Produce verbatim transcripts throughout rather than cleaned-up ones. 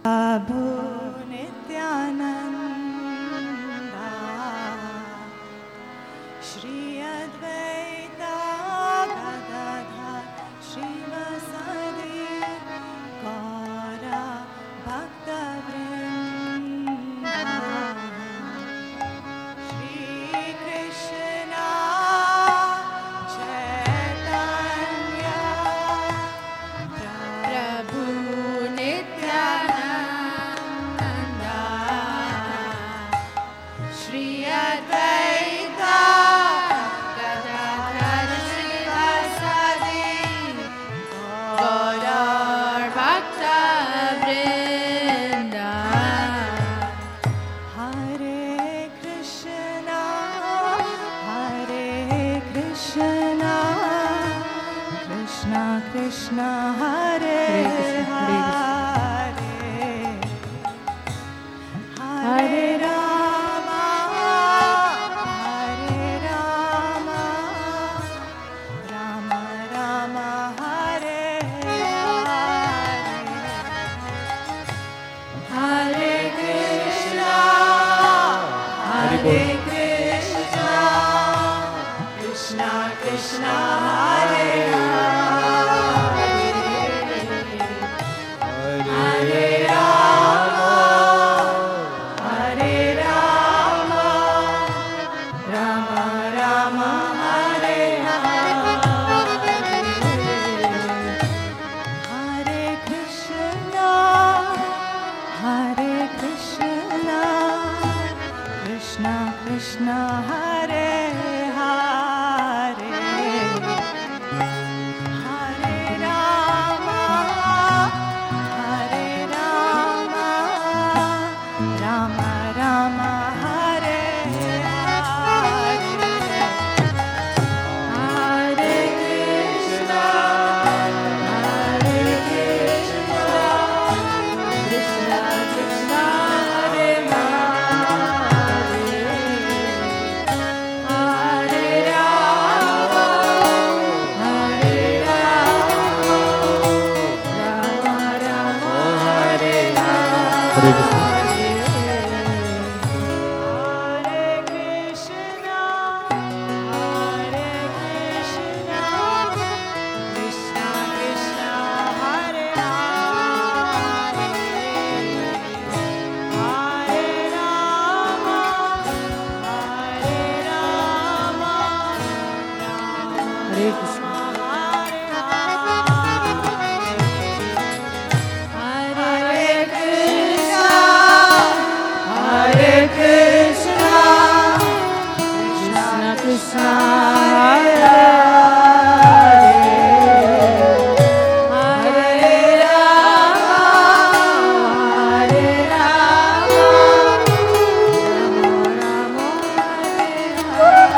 Prabhu Nityananda Shri Advaita Gadadhar श्रीवासादि Gaura भक्तवृंदा Shri Krishna Chaitanya Prabhu Nityananda Shri Advaita Gadadhar श्रीवासादि Gaura भक्तवृंदा Hare Krishna Hare Krishna Krishna Krishna Hare Hare Hare Ram Hare Ram Ram Ram Hare Hare Hare Krishna Hare Krishna Krishna Krishna Hare Hare Ram Hare Ram Ram Ram Hare Hare Krishna Hare Krishna Krishna Krishna Hare Hare Hare Ram Hare Ram Ram Ram Hare Hare Hare Krishna Hare Krishna Krishna Krishna Hare Hare Hare Ram Hare Ram Ram Ram Hare Hare Krishna. Hare Krishna Hare Krishna Krishna Krishna Hare Hare Hare Ram Hare Ram Hare Krishna. Hare Krishna Hare Krishna Krishna Krishna Hare Hare Ram Hare Ram Ram Ram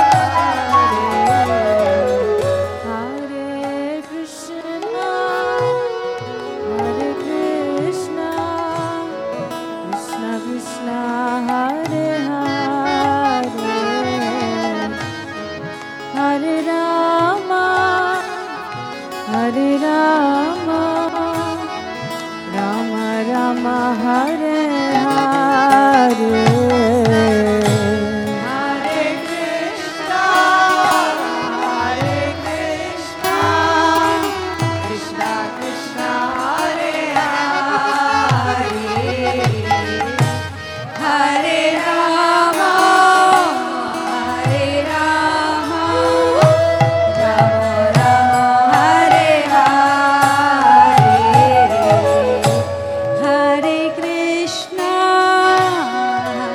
Hare Krishna Hare Krishna Krishna Krishna Hare Hare Hare Ram Hare Ram Ram Ram Hare Hare Hare Krishna Hare Krishna Krishna Krishna Hare Hare Hare Ram Hare Ram Ram Ram Hare Hare Hare Krishna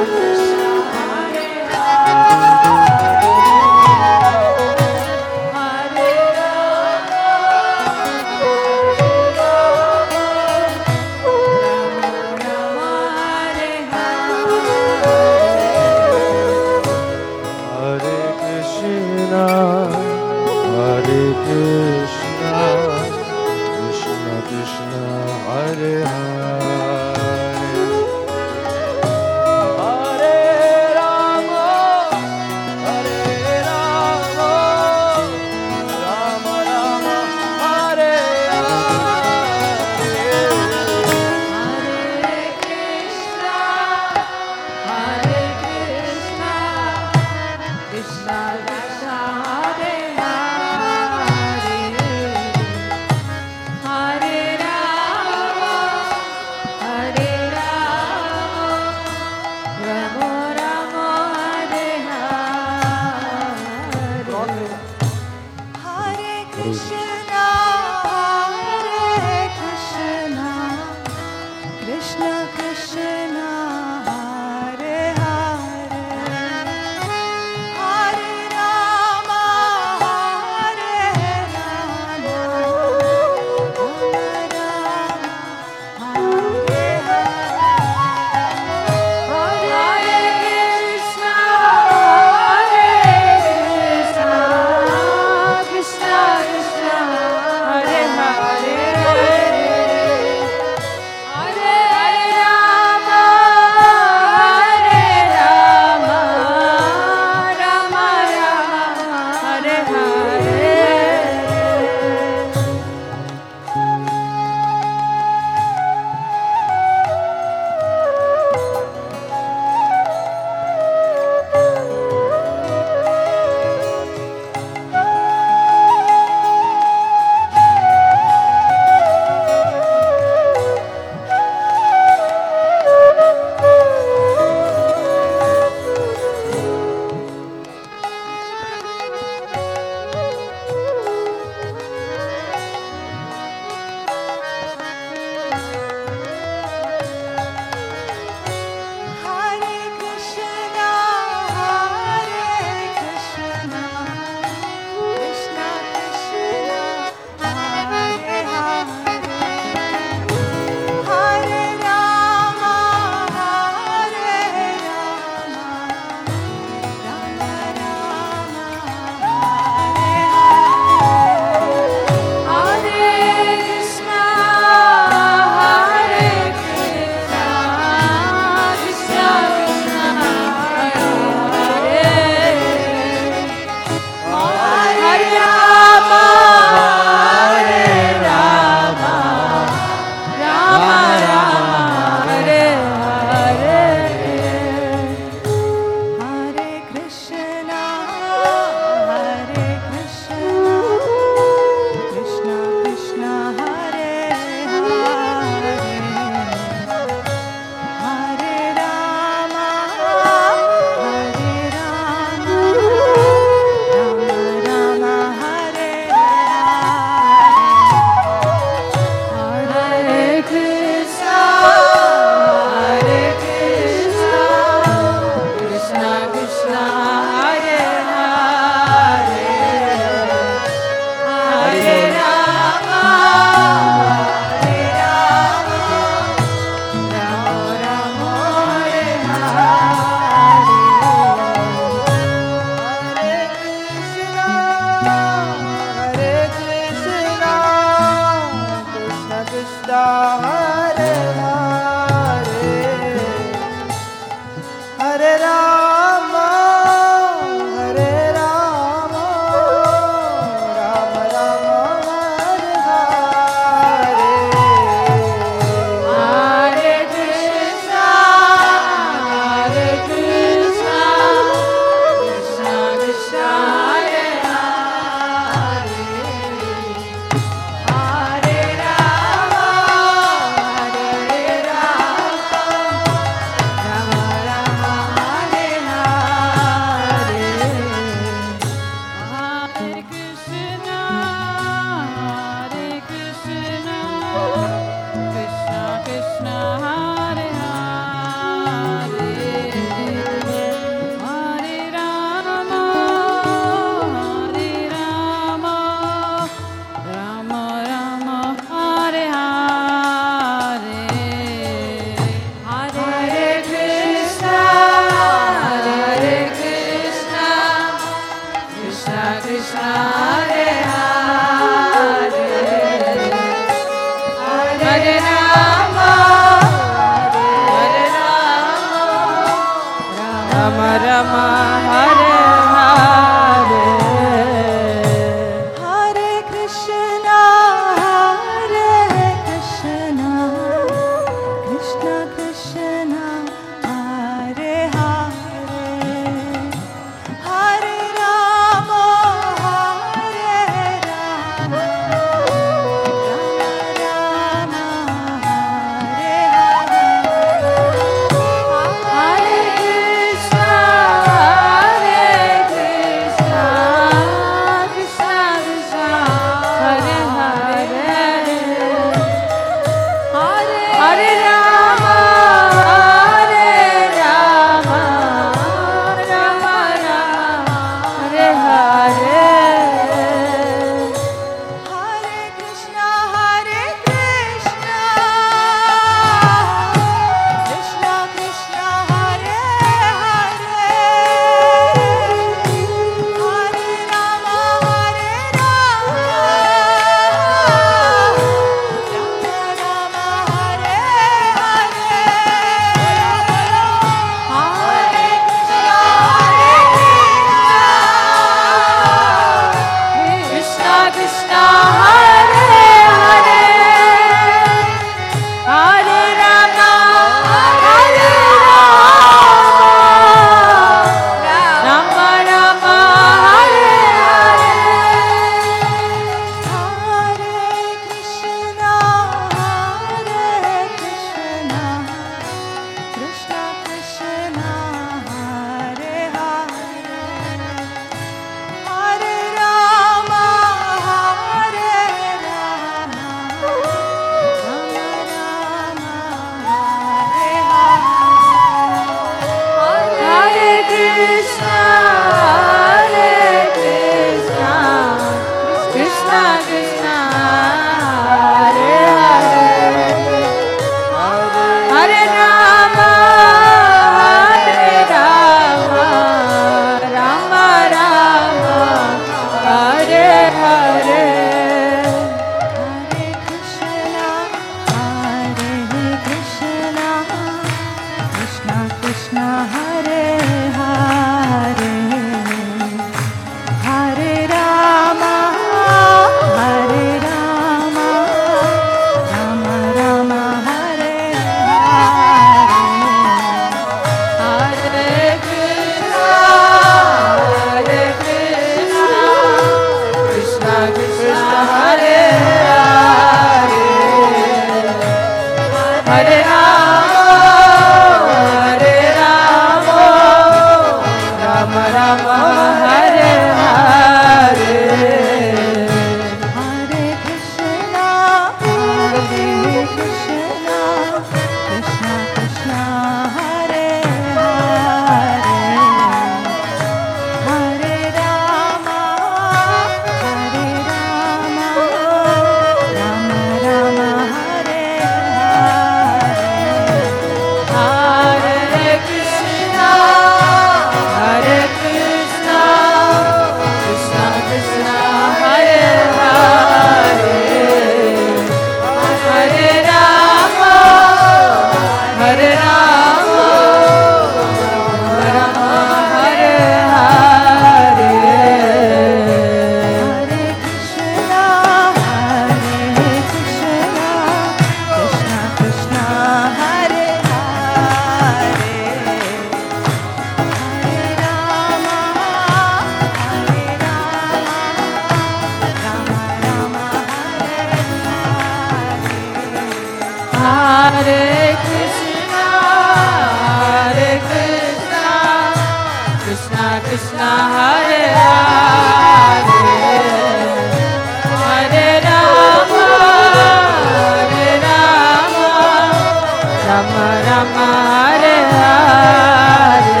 Krishna, Hare Hare, Hare Rama, Hare Rama, Rama Rama, Hare Hare.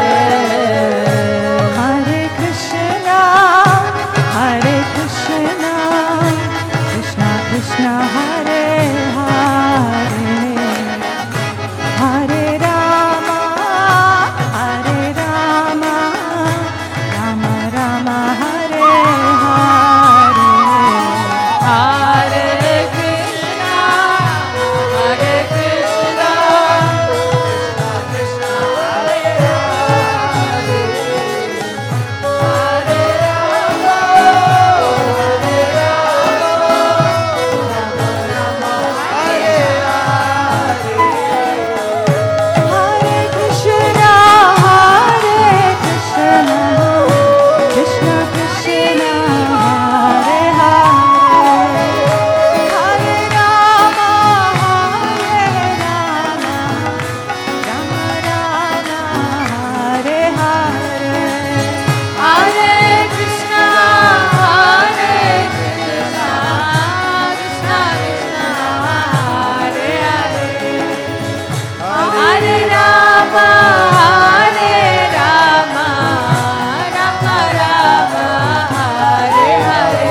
Hare Krishna, Hare Krishna, Krishna Krishna, Hare Hare, Hare Rama, Hare Rama, Rama Rama, Hare Hare. Hare Krishna, Hare Krishna, Krishna Krishna, Hare Hare, Hare Rama, Hare Rama, Rama Rama, Hare Hare. Hare Krishna, Hare Krishna, Krishna Krishna, Hare Hare, Hare Rama, Hare Rama, Rama Rama, Hare Hare. Hare Krishna, Hare Krishna, Krishna Krishna, Hare Hare, Hare Rama, Hare Rama, Rama Rama, Hare Hare.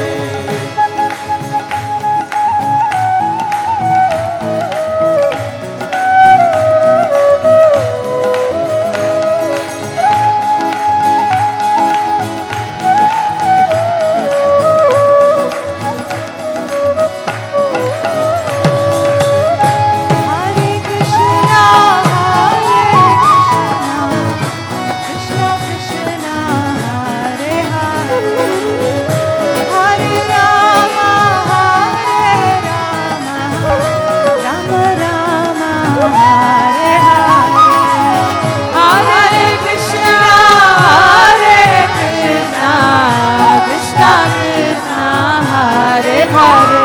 Hare Krishna, Hare Krishna, Krishna Krishna, Hare Hare, Hare Rama, Hare Rama, Rama Rama, Hare Hare. Hare Krishna, Hare Krishna, Krishna Krishna, Hare Hare,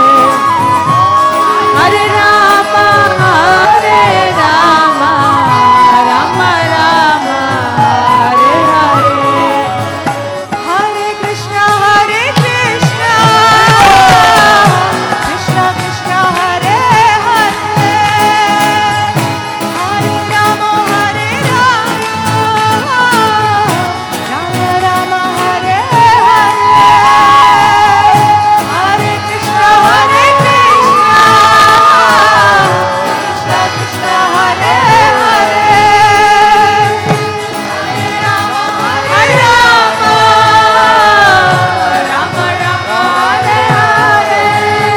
Hare Rama, Hare Rama, Rama Rama, Hare Hare. Hare Krishna, Hare Krishna, Krishna Krishna, Hare Hare, Hare Rama, Hare Rama, Rama Rama, Hare Hare, Hare Krishna, Hare Krishna, Krishna Krishna, Hare Hare, Hare Rama, Rama Rama, Hare Hare.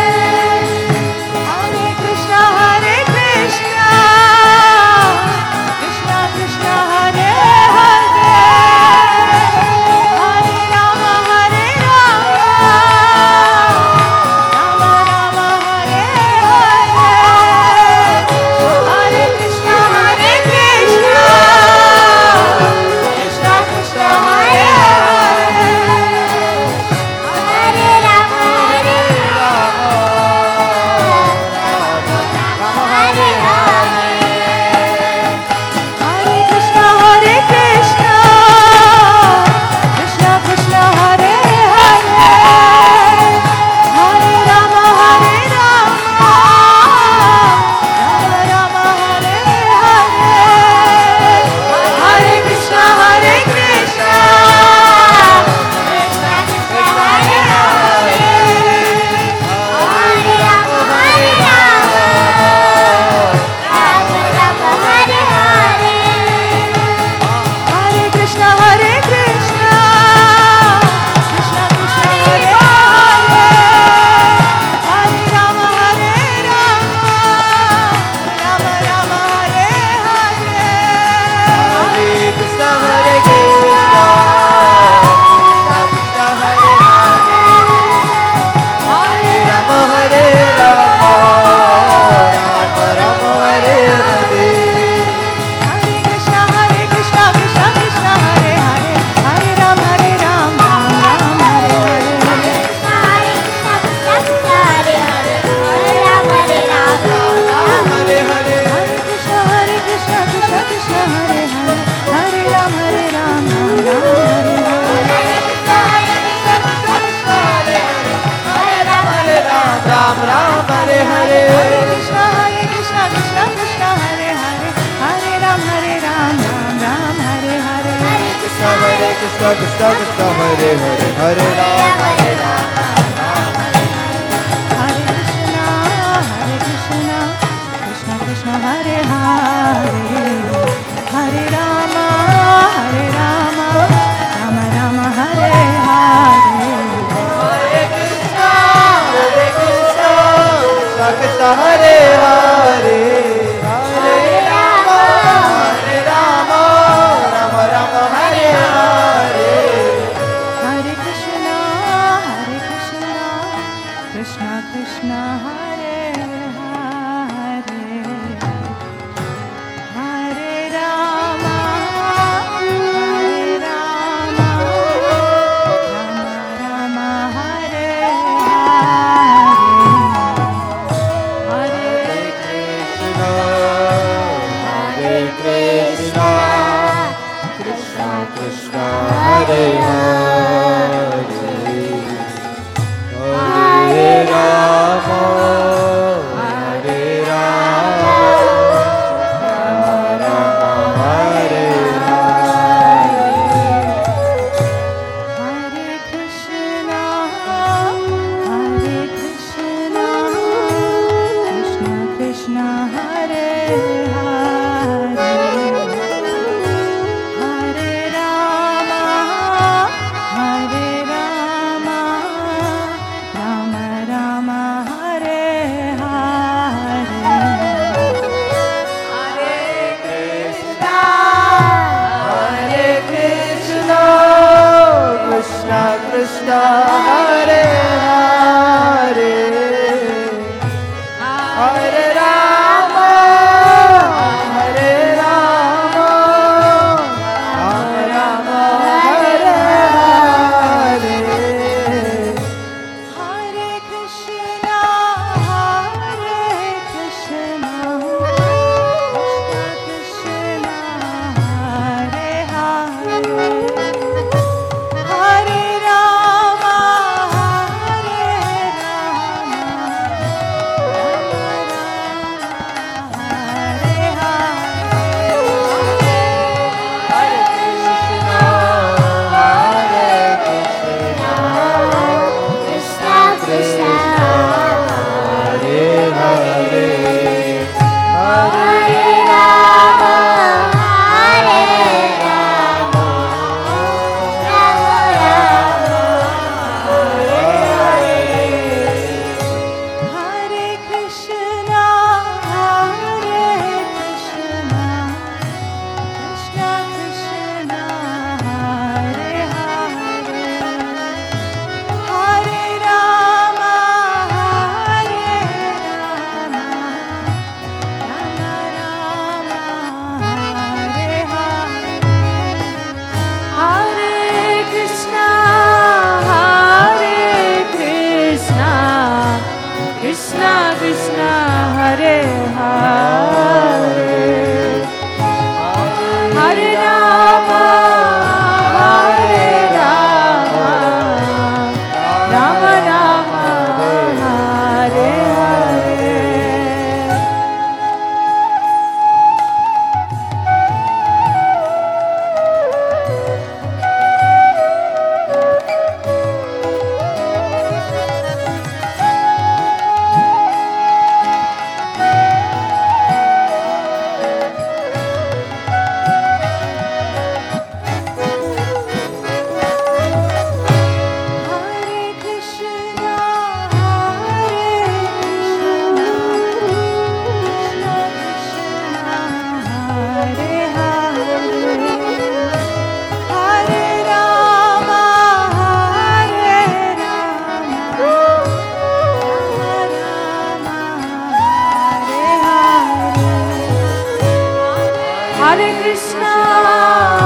Hare Krishna, Hare Krishna, Krishna Krishna, Hare Hare, Hare Rama, Hare Rama, Rama Rama, Hare Hare, Hare Krishna, Hare Krishna, Krishna Krishna, Hare Hare Krishna, Hare Krishna, Krishna Krishna, Hare Hare, Hare Rama, Hare Rama, Rama Rama, Hare Hare, Hare Krishna, Hare Krishna, Krishna Krishna, Hare Hare, Hare Rama, Hare Rama, Rama Rama, Hare Hare. Hare Krishna, Hare Krishna, Krishna Krishna, Hare Hare, Hare Rama, Hare Rama, Rama Rama, Hare Hare, Hare Krishna, Hare Krishna, Krishna Krishna, Hare Hare, Hare Rama, Hare Rama, Rama Rama, Hare Hare. Hare Krishna, Hare Krishna, Krishna Krishna, Hare Hare, Hare Ram, Hare Ram, Ram Ram, Hare Hare. Hare Krishna, Hare Krishna, Krishna Krishna, Hare Hare, Hare Ram, Hare Ram, Ram Hare Hare. Hare Krishna, Hare Krishna, Krishna Krishna, Hare Hare, Hare Ram, Hare Ram. Krishna Krishna Krishna Hare Hare Hare Rama Hare Rama Hare Krishna, Hare Krishna, Krishna Krishna, Hare Hare, Hare Rama, Hare Rama, Rama Rama, Hare Hare. Hare Krishna Hare Krishna Krishna Krishna Hare Hare Hare Rama Hare Rama Rama Rama Hare Hare Hare Krishna, Hare Krishna, Krishna Krishna, Hare Hare, Hare Rama, Hare Rama, Rama Rama, Hare Hare, Hare Krishna Hare Krishna Krishna Krishna Hare Hare Hare Rama Hare Rama Rama Rama Hare Hare Hare Krishna, Hare Krishna, Krishna Krishna, Hare Hare, Hare Rama, Hare Rama, Rama Rama, Hare Hare. Hare Krishna, Hare Krishna Krishna Krishna Hare Hare Hare Rama Hare Rama Rama Rama Hare Hare Hare Krishna, Hare Krishna, Krishna Krishna, Hare Hare, Hare Rama, Hare Rama, Hare Krishna,